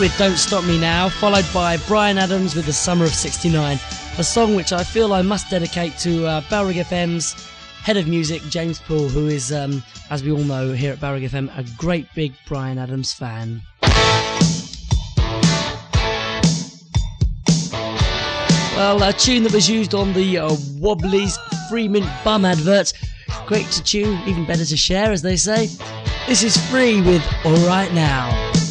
with Don't Stop Me Now, followed by Bryan Adams with The Summer of '69, a song which I feel I must dedicate to Bowring FM's head of music, James Poole, who is, as we all know here at Bowring FM, a great big Bryan Adams fan. Well, a tune that was used on the Wobblies Free Mint Bum advert. Great to tune, even better to share, as they say. This is Free with Alright Now.